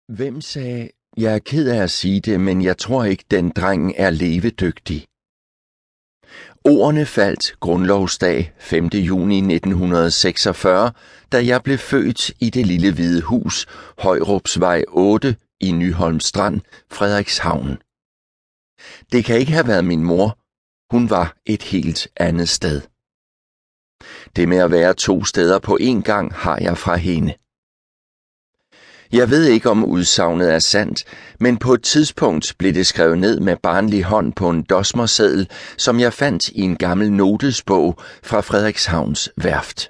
Hvem sagde, jeg er ked af at sige det, men jeg tror ikke, den dreng er levedygtig. Ordene faldt grundlovsdag 5. juni 1946, da jeg blev født i det lille hvide hus, Højrupsvej 8 i Nyholm Strand, Frederikshavn. Det kan ikke have været min mor. Hun var et helt andet sted. Det med at være 2 steder på én gang har jeg fra hende. Jeg ved ikke, om udsagnet er sandt, men på et tidspunkt blev det skrevet ned med barnlig hånd på en dosmerseddel, som jeg fandt i en gammel notesbog fra Frederikshavns værft.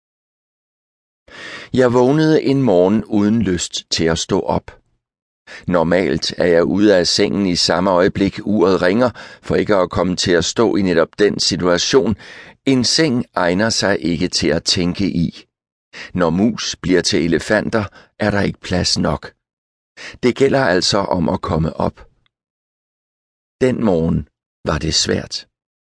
Jeg vågnede en morgen uden lyst til at stå op. Normalt er jeg ude af sengen i samme øjeblik uret ringer, for ikke at komme til at stå i netop den situation. En seng egner sig ikke til at tænke i. Når mus bliver til elefanter, er der ikke plads nok. Det gælder altså om at komme op. Den morgen var det svært.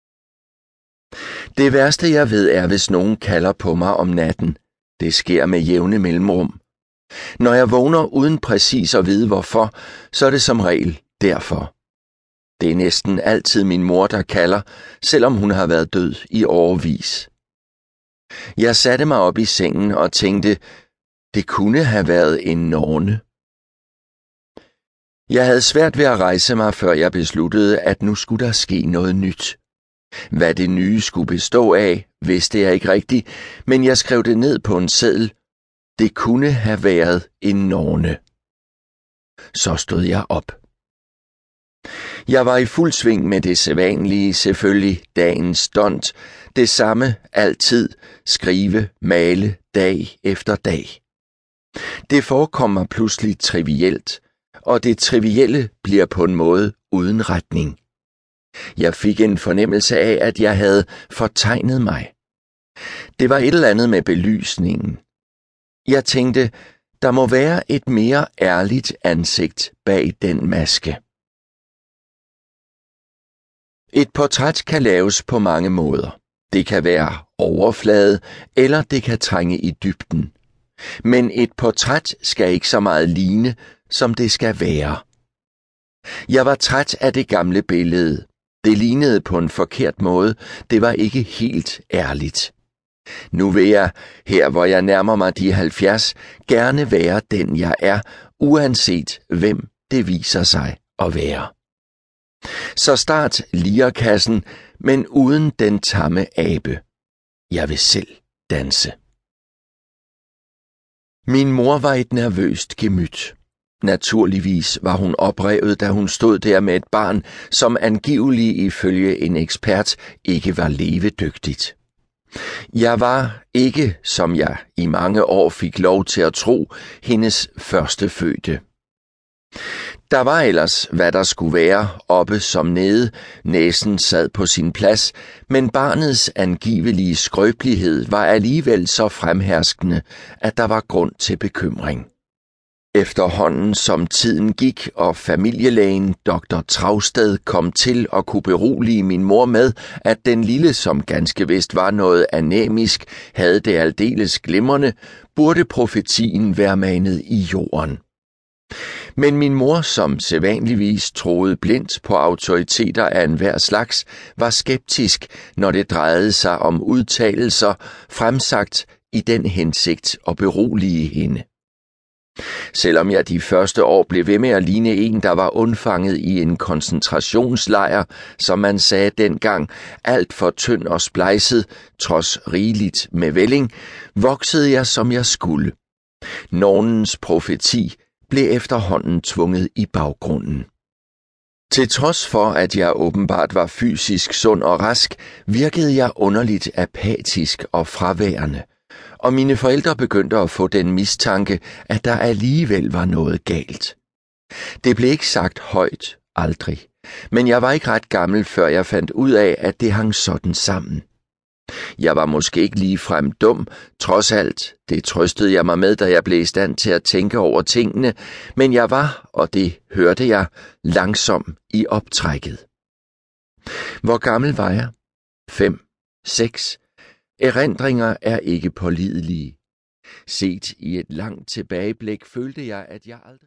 Det værste jeg ved er, hvis nogen kalder på mig om natten. Det sker med jævne mellemrum. Når jeg vågner uden præcis at vide hvorfor, så er det som regel derfor. Det er næsten altid min mor, der kalder, selvom hun har været død i årevis. Jeg satte mig op i sengen og tænkte, det kunne have været en norne. Jeg havde svært ved at rejse mig, før jeg besluttede, at nu skulle der ske noget nyt. Hvad det nye skulle bestå af, vidste jeg ikke rigtigt, men jeg skrev det ned på en seddel. Det kunne have været en norne. Så stod jeg op. Jeg var i fuld sving med det sædvanlige, selvfølgelig dagens stunt. Det samme altid, skrive, male, dag efter dag. Det forekom mig pludselig trivielt, og det trivielle bliver på en måde uden retning. Jeg fik en fornemmelse af, at jeg havde fortegnet mig. Det var et eller andet med belysningen. Jeg tænkte, der må være et mere ærligt ansigt bag den maske. Et portræt kan laves på mange måder. Det kan være overflade, eller det kan trænge i dybden. Men et portræt skal ikke så meget ligne, som det skal være. Jeg var træt af det gamle billede. Det lignede på en forkert måde. Det var ikke helt ærligt. Nu vil jeg, her hvor jeg nærmer mig de 70, gerne være den jeg er, uanset hvem det viser sig at være. Så start lirekassen, men uden den tamme abe. Jeg vil selv danse. Min mor var et nervøst gemyt. Naturligvis var hun oprevet, da hun stod der med et barn, som angiveligt ifølge en ekspert ikke var levedygtigt. Jeg var ikke, som jeg i mange år fik lov til at tro, hendes førstefødte. Der var ellers, hvad der skulle være, oppe som nede. Næsen sad på sin plads, men barnets angivelige skrøbelighed var alligevel så fremherskende, at der var grund til bekymring. Efterhånden som tiden gik, og familielægen Dr. Travsted kom til at kunne berolige min mor med, at den lille, som ganske vist var noget anæmisk, havde det aldeles glimrende, burde profetien være manet i jorden. Men min mor, som sædvanligvis troede blindt på autoriteter af enhver slags, var skeptisk, når det drejede sig om udtalelser fremsagt i den hensigt at berolige hende. Selvom jeg de første år blev ved med at ligne en, der var undfanget i en koncentrationslejr, som man sagde dengang, alt for tynd og splejset, trods rigeligt med vælling, voksede jeg som jeg skulle. Nornens profeti blev efterhånden tvunget i baggrunden. Til trods for, at jeg åbenbart var fysisk sund og rask, virkede jeg underligt apatisk og fraværende, og mine forældre begyndte at få den mistanke, at der alligevel var noget galt. Det blev ikke sagt højt, aldrig, men jeg var ikke ret gammel, før jeg fandt ud af, at det hang sådan sammen. Jeg var måske ikke ligefrem dum, trods alt, det trøstede jeg mig med, da jeg blev i stand til at tænke over tingene, men jeg var, og det hørte jeg, langsom i optrækket. Hvor gammel var jeg? 5, 6. Erindringer er ikke pålidelige. Set i et langt tilbageblik følte jeg, at jeg aldrig